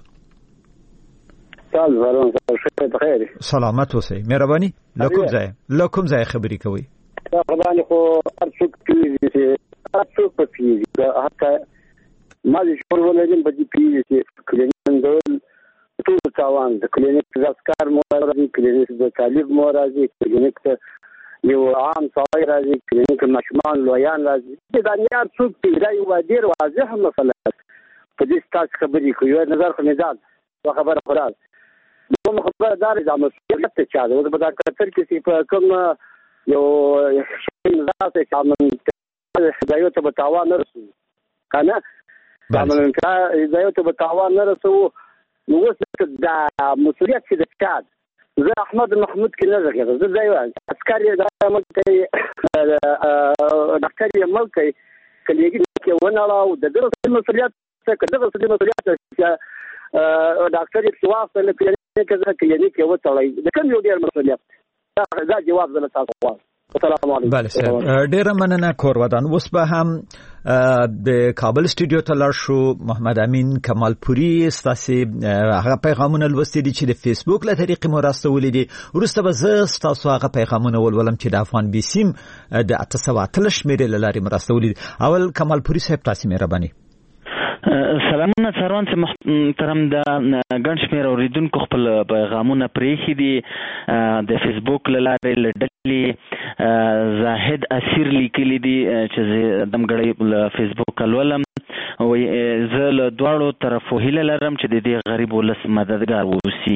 بخیر سلامت اوسئ مهرباني لکم ځای لکم ځای خبري کوي دا خدای خو هر څوک پیږي چې هر څوک پیږي حتی ما دې شور ولرم په دې پیږي چې کلینیک ډول ټول تاوان د کلینیک د اسکار مو راځي کلینیک د طالب مو راځي کلینیک یو عام سوای راځي کلینیک مشمان لویان راځي دا نه څوک پیږي دا یو ډیر واضح مسله په دې تاسو خبرې کوي یو نظر خو نظام دا خبره خورال نو خبره دار د مسؤلیت ته چا ده په دا کتر کې په کوم یو شین راځي چې امن دا یو ته بتاوا نه رسو کنه دا امن دا یو ته بتاوا نه رسو نو وسه دا مسؤلیت چې د چا زه احمد محمود کې نه زغیر زه ځای عسکري دا ملکي ډاکټر یې ملکي کلیګي کې وناړو د دغه مسؤلیت څخه دغه مسؤلیت چې ډاکټر یې سواس له کلیګي کې کې وڅړای د کوم یو ډیر مسؤلیت دا جواب زه تاسو وایم السلام علیکم بله سر ډیره مننه کورودان اوس به هم د کابل سټوډیو ته لاړ شو محمد امین کمالپوري ستاسو هغه پیغامونه لوستي دي چې د فیسبوک له طریقې مو راستولې دي وروسته به زه ستاسو هغه پیغامونه ولولم چې د افغان بي سیم د اته سوه اتلس شمېرې له لارې مو راستولي دي اول کمالپوري صاحب تاسو مهرباني سلامونه سروان چې محترم د ګڼ شمېر اوریدونکو خپل پیغامونه پرېښي دي د فیسبوک له لارې له ډلې زاهد اسیر لیکلي دي چې زه دمګړی له فیسبوک لولم وایي زه له دواړو طرفو هیله لرم چې د دې غریب ولس مددګار واوسي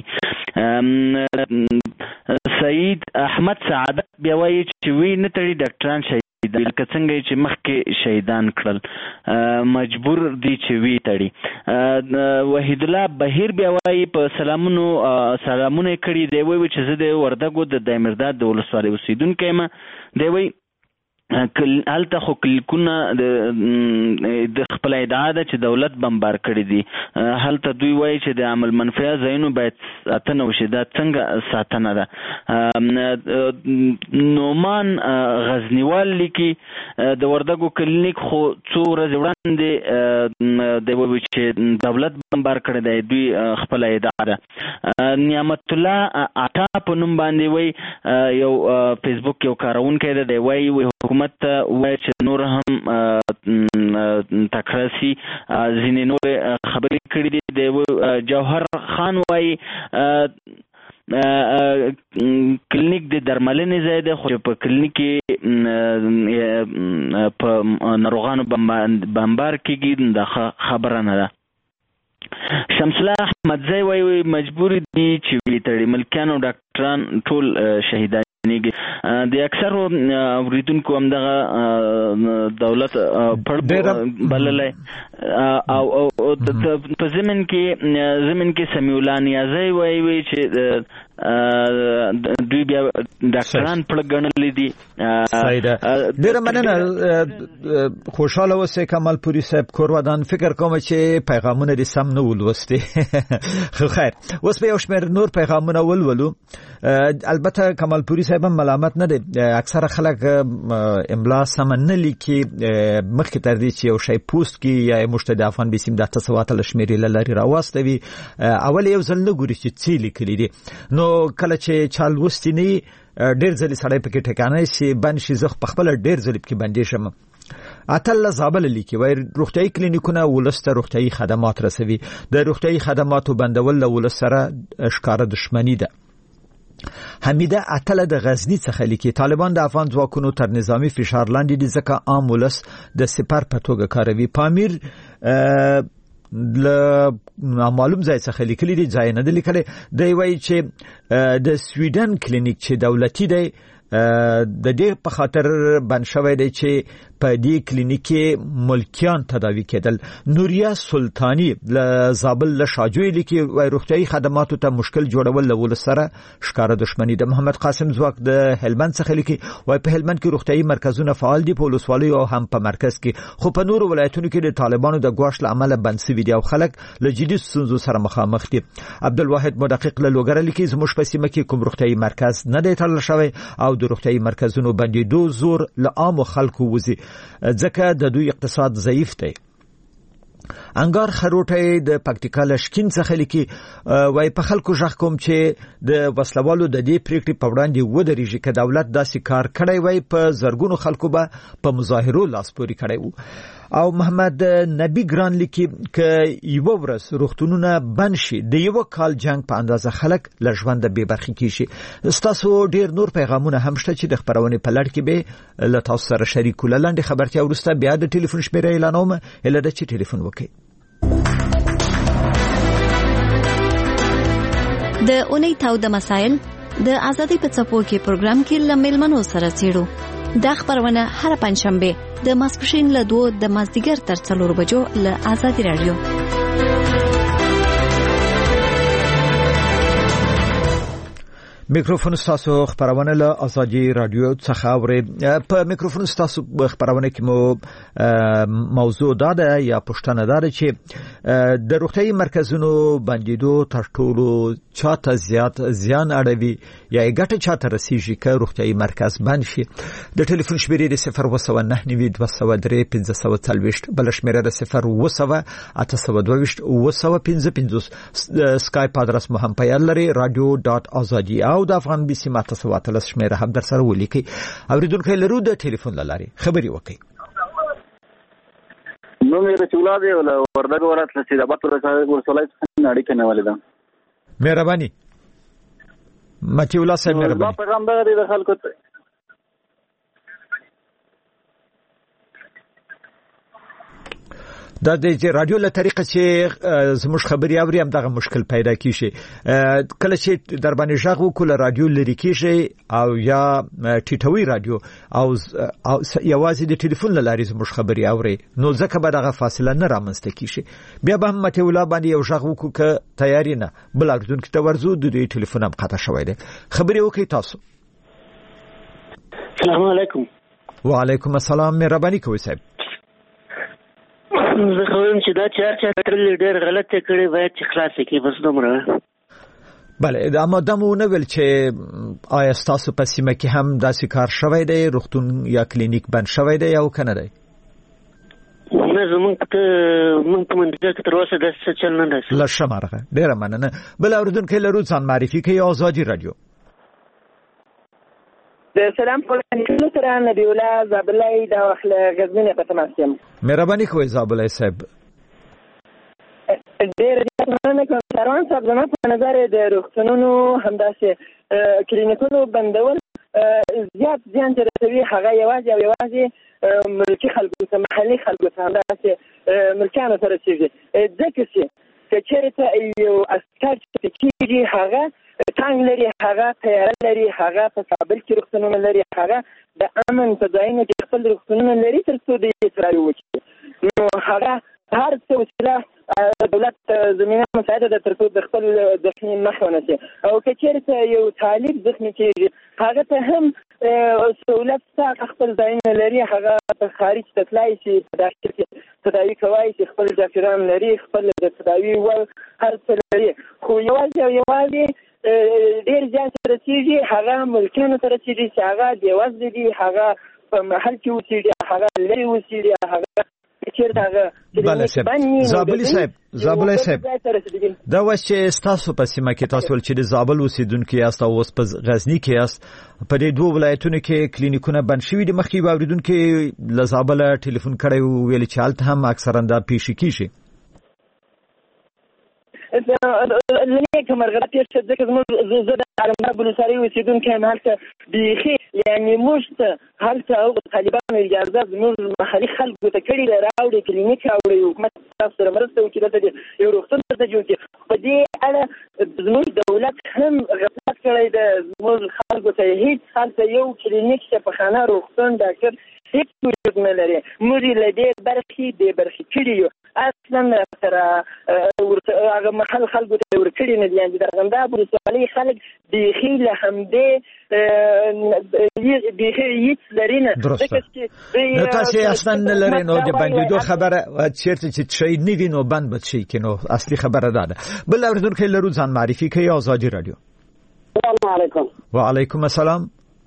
سعید احمد سعادت بیا وایي چې وی نه تړي ډاکټران شهید لکه څنګه چې مخکې شهیدان کړل مجبور دي چې وی تړي وحید الله بهیر بیا وایي په سلامونو سلامونه کړي دی وایي چې زه د وردګو د دایمرداد د ولسوالۍ اوسیدونکی یم دی وایي هلته خو کلیکونه د خپل ادعا ده چې دولت بمبار کړي دي هلته دوی وایي چې د عمل منفعه ځایونو باید ساتنه وشي دا څنګه ساتنه ده نومان غزنیوال لیکي د وردګو کلینیک خو څو ورځې وړاندې دی وایي چې دولت بمبار کړی دی دوی خپل ادعا ده نعمت الله عطا په نوم باندې وایي یو فیسبوک یو کارونکی ده دی وایي حکومت ته وایي چې نور هم تکراسي ځینې نور خبرې کړي دي د جوهر خان وایي کلینیک د درملنې ځای دی خو په کلینیک کې په ناروغانو بمبار کېږي دا خبره نه ده شمس الله احمدزی وایي مجبور دي چې وی تړي ملکیان او ډاکټران ټول شهیدان د اکثرو اوریدونکو هم دغه دولت پړ بللی او په ضمن کې ضمن کې سمیع الله نیازی وایي چې دوی بیا ډاکټران پړ ګڼلي دي ډېره مننه خوشحاله اوسئ کمالپوري صاحب کورودان فکر کوم چې پیغامونه دې سم نه ولوستي خو خیر اوس به یو شمېر نور پیغامونه ولولو البته کمالپوري صاحب هم ملامت نه دی اکثره خلک املا سم نه لیکي مخکې تر دې چې یو شی پوسټ کړي یا موږ د افغان بي سیم د اته سوه اتلس شمېرې له لارې راواستوي اول یو ځل نه ګوري چې څه لیکلي دي نو کله چې چا لوستي نه ډېر ځلې سړی پکې ټکانی شي بند شي زه خپله ډېر ځلې پکې بندې شم اتل زابل لیکي وای روغتیايي کلینیکونه ولس ته روغتیايي خدمات رسوي د روغتیايي خدماتو بندول له ولس سره ښکاره دښمني ده حمیده اتل د غزنی څخه لیکي طالبان د افغان ځواکونو تر نظامی فشار لاندې دي ځکه عام ولس د سپر په توګه کاروي پامیر ل معلوم ځای څخه لیکلي دي ځای نه دی لیکلی دی وایي چې د سویډن کلینیک چې دولتي دی د دې په خاطر بند شوی دی چې په دې کلینیک ملکیان تداوی کېدل. نوریا سلطانی له زابل له شاجوی لیکي وای روغتيایي خدماتو ته مشکل جوړول له ول سره ښکارا دښمنی د محمد قاسم زواک د هلمند څخه لیکي وای په هلمند کې روغتيایي مرکزونه فعال دي په ولسوالۍ او هم په مرکز کې خو په نورو ولایتونو کې د طالبانو د ګواښ لامل بند شوی دي او خلک له جدي ستونزو سره مخامخ دي. عبدالواحد مدقق له لوګر لیکي زموږ په سیمه کې کوم روغتيایي مرکز نه دی تړل شوی او د روغتيایي مرکزونو بندیدو زور له عام خلکو وزي ځکه د دوی اقتصاد ضعیف دی. انګار خروټي د پکتیکا لشکین څخه لیکي وای په خلکو ژغ کوم چې د وسلوالو د دې پریکړې په وړاندې ودرېږي چې دولت داسې کار کړی وای په زرګونو خلکو به په مظاهرو لاسپوري کړی وو. او محمد نبی ګران لیکي ک یو ورس روغتونونه بند شي د یو کال جنگ په اندازه خلک له ژوند به برخه کیږي. تاسو ډیر نور پیغامونه هم شته چې د خبرونه په لړ کې به له تاسو سره شریکول لاندې خبرتیا ورسته بیا د ټلیفون شمیره اعلانوم اله د چې ټلیفون وکړئ. د اونۍ تاو د مسائل د ازادي په څپو کې پروګرام کې لمل منو سره چیرو دا خبرونه هر پنځشنبه د ماسپښین له دوه د مازدیګر تر څلور بجو له ازادي رادیو. میکروفون ستاسو خبرونه له ازادي رادیو څخه اوري. په میکروفون ستاسو خبرونه کې مو موضوع ده یا پښتنه ده چې د روغتيایي مرکزونو بندیدو تر ټولو چاته زیات زیان اړوي یا ګټه چاته رسیږي که روغتيایي مرکز بند شي. د ټلیفون شمیرې د صفر وسو نه نیوي دوه سو درې پنځه سو څلويشت بل شمیره د صفر وسو اته سو دوه وسو پنځه پنځه سکایپ ادرس مو هم پیل لري رادیو ډاټ ازادي او د افغان بي سي ماته سواتل شمیره هم در سره ولیکي. اوریدونکو لرو د ټلیفون لاري خبري وکي. نو مې رسول الله ولا وردګ ورات لسی د باتو ورسولای نړۍ کې نه ولیدم. مهرباني متي الله صاحب مهرباني. ما پیغام دغه د خلکو دا د رادیو له طریقه چې زموږ خبري اوري هم دغه مشکل پیدا کیږي. کله چې در باندې ژغ وکړو رادیو لري کیږي او یا ټیټوي رادیو او یوازې د ټلیفون لاري زموږ خبري اوري نو ځکه به دغه فاصله نه رامنځته کیږي. بیا به هم مته ولا باندې یو ژغ وکړو ک تیاری نه بل اردن کې تورزو د دې ټلیفون هم قطع شوی دی. خبري وکي تاسو. السلام علیکم. وعلیکم السلام مهرباني کوي صاحب. زه خواهم چې دا چار چار ترلې ډېر غلط کړي باید چې خلاص کړي بس دومره. بله دا مادامو نه ویل چې آیا تاسو په سیمه کې هم داسې کار شوی دی روغتون یا کلینیک بند شوی دی یا کنه دی؟ نه زمونږ ته مونږ په منځ کې تر اوسه داسې چل نه دی. له شمارغه ډېره مننه. بل اوریدونکو لرو ځان معرفي کوي ازادي رادیو. د سلام پولیسو سره نبی الله زابلای د اخله غزنین په تماس یم. مهرباني کوئ زابلای صاحب. ډېر مننه کوم سروان صاحب زما په نظر د روغتونونو همداسې کلینیکونو بندول زیات زیان رسوي. هغه یوازې او یوازې ملکي خلکو ته محلي خلکو ته همداسې ملکیانو ته رسېږي ځکه چې که چېرته یو عسکر چې کېږي هغه تانګ لري هغه تیاره لري هغه په کابل کې روغتونونه لري هغه د امن په ځایونو کې خپل روغتونونه لري تر څو د اسرائیل وکړي نو هغه هر څه وسیله دولت زمینه مساعده ده تر څو د خپل زخمي مخه ونیسي او که چېرته یو طالب زخمي کېږي هغه ته هم سهولت شته خپل ځایونه لري هغه په خارج ته تللی شي په داخل کې تداوي کولی شي خپل ډاکټران لري خپل د تداوي وړ هر څه لري خو یوازې او یوازې ډېر زیان سره رسېږي هغه ملکیانو ته رسېږي چې هغه بېوزله دي هغه په محل کې اوسېږي هغه لرې اوسېږي هغه چیرته هغه بله صاحب زابلي صاحب زابلي صاحب دا وایي چې ستاسو په سیمه کې تاسو ول چې د زابل اوسېدونکي یاست او اوس په غزني کې یاست په دې دوه ولایتونو کې کلینیکونه بند شوي دي. مخکې به اورېدونکي له زابله ټلیفون کړی ویل چې هلته هم اکثرا دا پیښې کېږي. لنی کمر غلط پیش شد ذکر زموږ زه د علمدار بلوساري اوسېدونکی یم هلته بیخي یعنې موږ ته هلته هغو طالبانو اجازه زموږ محلي خلکو ته کړې ده راوړي کلینیک راوړي حکومت تاسو سره مرسته وکړي دلته یو روغتون درته جوړ کړي. په دې اړه زموږ دولت هم غفلت کړی دی. زموږ خلکو ته هیڅ هلته یو کلینیک شفاخانه روغتون ډاکټر هیڅ وجود نه لري. موږ له دې برخې بې برخې کړي یو. اصلا سره هغه محل خلکو ته ورکړي نه دي. د ارغنداب ولسوالۍ خلک بیخي له همدې بیخي هیڅ لري نه. درسته نو تاسې اصلا نه لرئ. نو د بندېدو خبره چېرته چې شی نه وي نو بند به شي کې. نو اصلي خبره دا ده. بل اورېدونکی لرو ځان معرفي کوي. ازادي راډیو. السلام علیکم. وعلیکم السلام.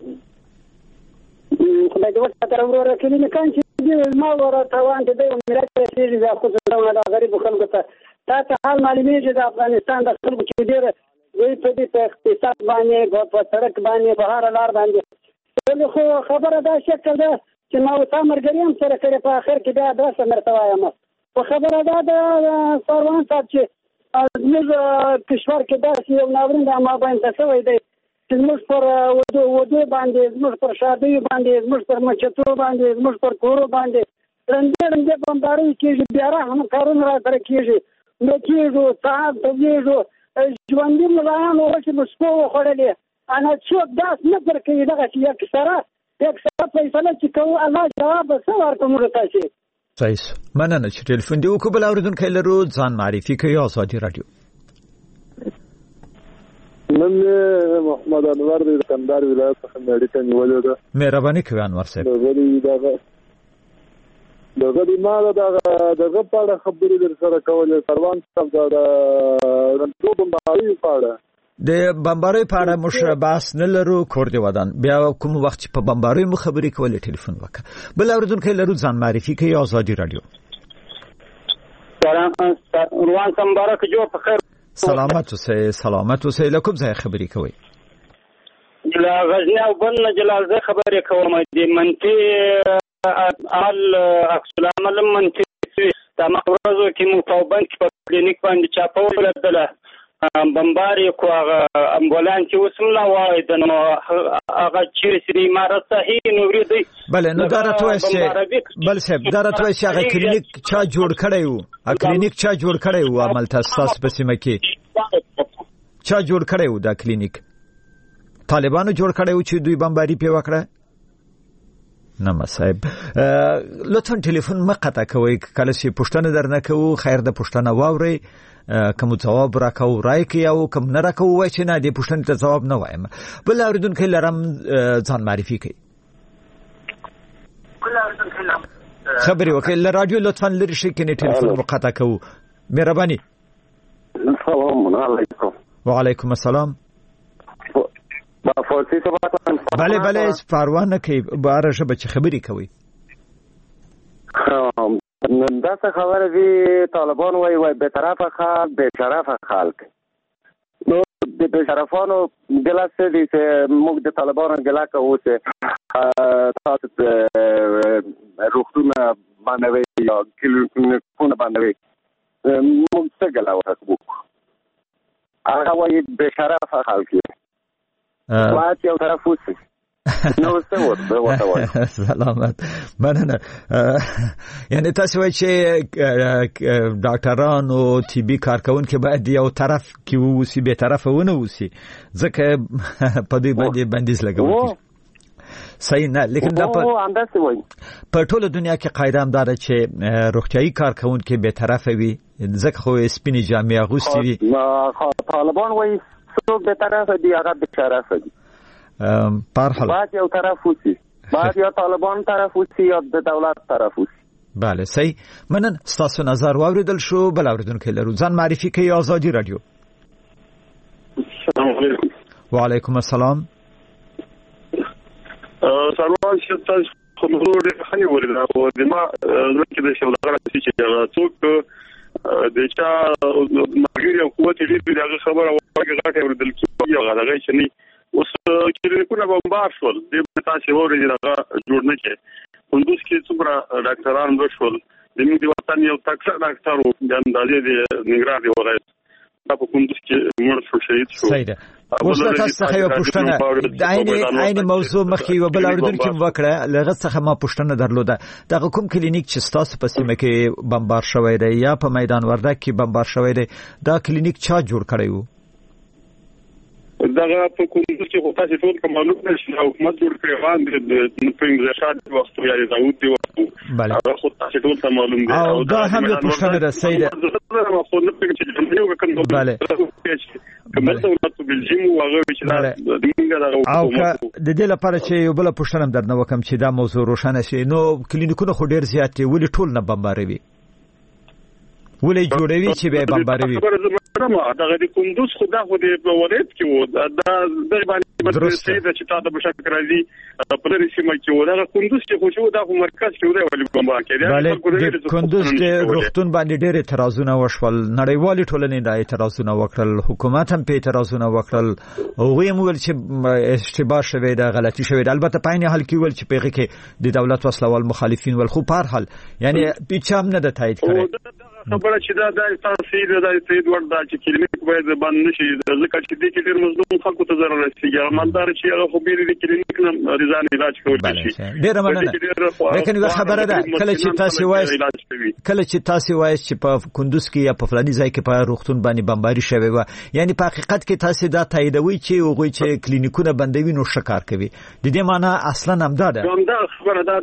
خدای دې وکړه وروره کلینیکان چې ما ورته وانت دی ملت چې دا خصوصا د غریب خلکو ته تاسو حال معلومیږي د افغانستان د خلکو چې ډېر وی په دې اقتصاد باندې په سړک باندې په هر لار باندې خو خبره دا شکل ده چې ما وتا مرګري هم سره کړې په اخر کې دا داسه مرته وایم. په خبره دا د سروان صاحب چې موږ کشور کې داسې یو ناورین د ما باندې شوی دی چې موږ پر ودو ودو باندې موږ پر شادي باندې موږ پر مچتو باندې موږ پر کورو باندې رنګ رنګ بمباري کېږي. بیا هم کارونه را تر کېږي نو کېږي صاحب ته کېږي ژوندي ملایانو چې مسکو وخوړلې انا څوک داس نه پر کوي دغه چې یک سره یک سره فیصله چې کوو الله جواب څه ورکوم تاسو. صحیح مننه چې ټلیفون دی وکړو. بل اورېدونکی لرو ځان معرفي کوي. ازادي راډیو. نن محمد انور د کندهار ولایت څخه اړیکه نیولې ده. مهرباني کوي انور صاحب. دغه دغه دغه ما دغه دغه په اړه خبرې در سره کولې. سروان صاحب دا رنګو بمباري په اړه د بمباري په اړه مش بحث نه لرو. کور دی ودان بیا کوم وخت په بمباري مو خبرې کولې ټلیفون وکړه. بل اورېدونکی لرو ځان معرفي کوي. ازادي راډیو. سلام روان مبارک جو په خیر. سلامت اوسئ. سلامت اوسئ. له کوم ځای خبرې کوئ؟ له غزني او بل نه جلال زه خبرې کوم. د منطقې ال عکس العمل منطقې د مخورزو کې مطابق په کلینیک باندې چاپول دله بمباري کو هغه امبولانس وسملا وای د نو هغه چې سری امارت صحیح نو ورېدی. بل نو دا راته چې بل صاحب دا راته چې هغه کلینیک چا جوړ کړی وو. هغه کلینیک چا جوړ کړی وو عمل تاسو په سیمه کې چا جوړ کړی وو دا کلینیک؟ طالبانو جوړ کړی وو چې دوی بمباري په وکړه؟ نه صاحب لطفا ټلیفون مقطع کوئ. کله چې پوښتنه درنه کوو خیر د پوښتنه واورئ. کوم جواب راکاو راي کې او کوم نه راکاو وای چې نه دې پوښتنې ته جواب نه وایم. بل اوریدونکو لرم ځان معرفي کوي. خبري وکړئ. له رادیو لطفا لري شي کې نه ټلیفون مقطع کوو. مهرباني. السلام علیکم. وعلیکم السلام. با فارسی څه بات بله بله پروانه کې بار ژبه چې خبري کوي. دا څه خبره دی طالبان وای وای به طرفه خلک به شرفه خلک. نو د به شرفانو ګلاسه دي چې موږ د طالبانو ګلا کوو چې تاسو روختونه باندې یا کلینیکونه باندې موږ څه ګلا وکړو. هغه وای به شرفه خلک واټ یو طرف وسی نو څه وته سلامت مننه. یعنی تاسو وایئ چې ډاکټرانو طبي کارکونکو باید یو طرف کې ووسی به طرف ونه وسی ځکه په دې باندې بندیز لګول کیږي. صحیح نه لیکن دا په په ټوله دنیا کې قاعده هم دا ده چې روغتيایي کارکونکو به طرف وي ځکه خو سپینې جامې اغوستي وي. طالبان وایي څوک به طرف دي هغه به طرف دي. پر حال بعد یو طرف وسی بعد یا طالبان طرف وسی یا د دولت طرف وسی. بله صحیح منن. ستاسو نظر واوریدل شو. بل اوریدونکو لرو ځان معرفي کوي. ازادي راډیو. السلام علیکم. وعلیکم السلام. سلام شته خبرو ډېر خني ورته او د ما لکه د شولغه چې څوک د چا مګری او قوت دې دغه خبره واګه غاټه ورته کیږي او هغه چې نه اوس کلینیکونه بمبار شول. د تاسو ورې دغه جوړ نه کې کندوز کې څومره ډاکټران وشول. د موږ د وطن یو تکړه ډاکټر و د اندازې د نګران دی ولایت په کندوز کې مړ شو شهید شو. صحیح ده. اوس تاسو څخه یو پوښتنه د عین عین موضوع مخکې یو بل اوریدونکو وکړه. لږه څخه ما پوښتنه درلوده دغه کوم کلینیک چې تاسو په سیمه کې بمبار شوی دی یا په میدان وردګ کې بمبار شوی دی دا کلینیک چا جوړ کړی وو؟ دغه په کومه چې خو تاسو ټول کوم معلومات نشي حکومت جوړ کړی باندې د پنځه شاد وخت یا داوود دی وخت هغه خو تاسو ټول ته معلوم دی او دا هم یو پوښتنه ده سید بله کومه دولت بلجیم او هغه چې دا او د دې لپاره چې یو بل پوښتنه درنه وکم چې دا موضوع روښانه شي نو کلینیکونه خو ډیر زیات دي ولې ټول نه بمباروي ولې جوړوي چې به بمباروي دغه د کندوز خدا خو د ولایت کې و دا د باندې مدرسې د چې تاسو په شک راځي په لري سیمه کې و دا کندوز چې خو شو دا په مرکز کې ودا ولې بمبار کړي بله د کندوز د روغتون باندې ډېر اعتراضونه وشول نړیوالې ټولنې د اعتراضونه وکړل حکومت هم په اعتراضونه وکړل او هم ول چې اشتباه شوی دا غلطي شوی البته په عین حال کې ول چې پیغه کې د دولت وسلوال مخالفین ول خو په هر حال یعنی پیچام نه د تایید کړي خبره چې دا د تاسو د تایید وردا چې کلینیک باید باندې نشي ځکه چې د کلینیک مزدور خلکو ته ضرر رسیږي مالدار چې هغه خو بیرې د کلینیک نه رضا علاج کوي شي ډیره مننه لیکن یو خبره ده کله چې تاسو وایي کله چې تاسو وایي چې په کندوز کې یا په فلاني ځای کې په روغتون باندې بمباري شوی و یعنی په حقیقت کې تاسو دا تاییدوي چې هغه چې کلینیکونه بندوي نو شکار کوي د دې معنی اصلا هم دا ده دا خبره ده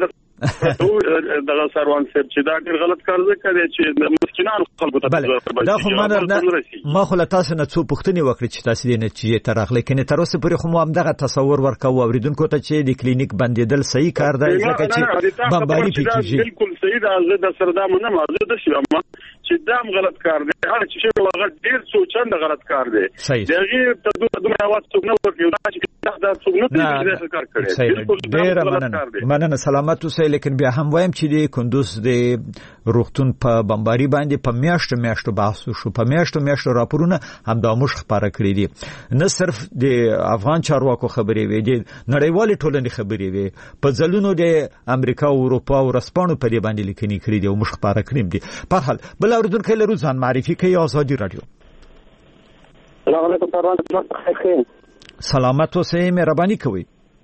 دغه سروان صاحب چې دا ډېر غلط کار وکړي چې مسکینان خلکو ته دا خو ما خو له تاسو نه څو پوښتنې وکړې چې تاسو دې نتیجې ته راغلي کنه تر اوسه پورې خو مو هم دغه تصور ورکاو اوریدونکو ته چې د کلینیک بندیدل صحیح کار دی ځکه چې بمباري کیږي بالکل صحیح ده زه د سردام نه مازه د شوم چې دام غلط کار دی هر چې شی هغه ډېر سوچند غلط کار دی دغه ته دوه اواز څوک نه ورکوي چې دا څوک نه پیژني کار کوي بالکل ډېر مننه مننه سلامت اوسئ لیکن بیا هم وایم چې د کندوز د روغتون په بمباري باندې په میاشتو میاشتو بحث شو په میاشتو میاشتو راپورونه هم د موږ خبره کړې دي نه صرف د افغان چارواکو خبرې وي د نړیوالې ټولنې خبرې وي په ځلونو د امریکا او اروپا او رسپانو په دې باندې لیکنې کړې دي او موږ خبره کړې دي په حال بل اوریدونکو لرو ځان معرفي کوي آزادي رادیو السلام علیکم پروان سلامت اوسئ مهرباني کوئ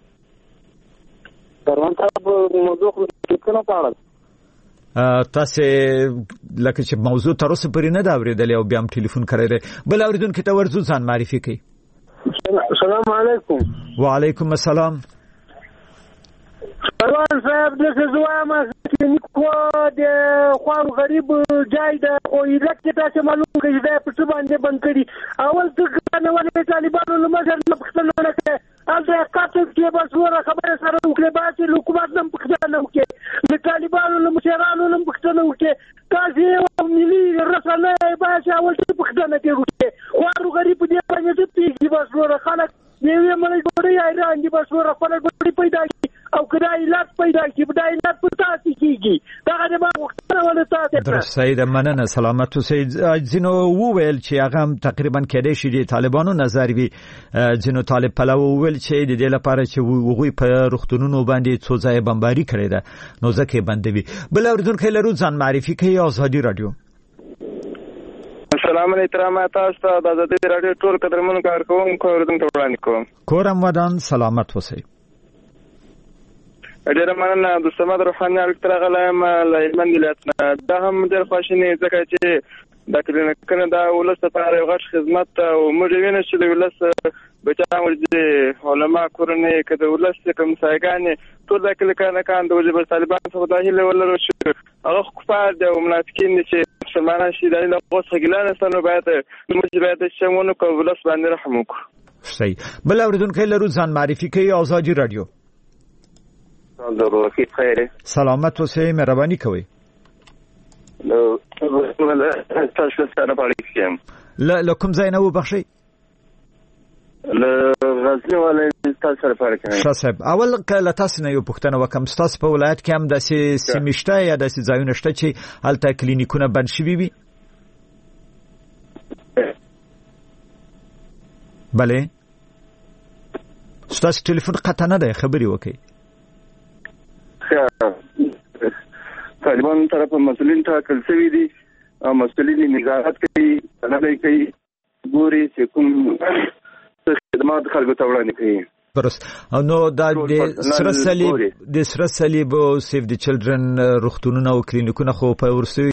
پروان صاحب موضوع خو څنګه پاړل تاسو لکه چې موضوع تر اوسه پرې نه دا اوریدل او بیا هم ټلیفون کړی بل اوریدونکو ته ورځو ځان معرفي کوي السلام علیکم وعلیکم السلام پروان صاحب د زوامه کلینیک کو د خوان غریب جای د خو الکه تاسو معلوم کړئ دا په څه باندې بند کړي اول څه نه ولې طالبانو له مجر نه پښتنه نه کړي دا کاتو کې بس ور خبره سره وکړي چې حکومت نن پښتنه وکړي د طالبانو له مشرانو نن پښتنه وکړي تاسو ملي رسنۍ باشه اول څه پښتنه کې وکړي خوان غریب دې باندې دې پیږي بس ور خلک یوه مړی ګوري ایران دې بس ور خپل ګوري پیدا او کدا علت پیدا کی بدا علت پتا کیږي دا د ما وختونه ولته درست سید مننه سلامت سید جنو وویل چې هغه تقریبا کېدې شي د طالبانو نظر وی جنو طالب پلو وویل چې د دې لپاره چې وغوي په رختونونو باندې څو ځای بمباري کړې ده نو ځکه بندوي بل اوریدونکو لرو ځان معرفي کوي آزادي رادیو السلام علیکم تاسو ته د آزادي رادیو ټول قدرمنو کارکونکو اوریدونکو وړاندې کوم کورم ودان سلامت اوسئ ډېر مننه د سمد روحاني الکتر غلایم لایمن ولایتنا دا هم ډېر خوشنه ځکه چې د کلینیکونو دا ولس لپاره یو غټ خدمت او موږ وینو چې د ولس بچاو دي علما کورنۍ کده ولس کوم سایګانې ټول د کلینیکونو کاند د وجب طالبان څخه د هیله ولرو چې هغه کفار د منافقین چې مسلمانان شي د له اوس غلان سره باید موږ باید چې مونږ کو ولس باندې رحم وکړو صحیح بل اوریدونکو لرو ځان معرفي کوي آزادي رادیو ضروري خیره سلامت اوسئ مهرباني کوئ نو تاسو سره پاړم ل کوم ځای نه وبخښئ ل غزنی ولې تاسو سره پاړم شاسب اول کله تاسو نه یو پښتنه وکم تاسو په ولایت کې هم د سیمشته یا د ځایونه شته چې هلته کلینیکونه بند شوي وي بله تاسو ټلیفون قطع نه دی خبري وکړئ طالبان طرف مسؤلین ټاکل شوي دي او مسؤلین نظارت کوي نه کوي ګوري چې کوم خدمات خلکو ته وړاندې کوي درست نو دا د سره صلیب د سره صلیب او سیف د چلډرن روغتونونو او کلینیکونو خو په ورسوي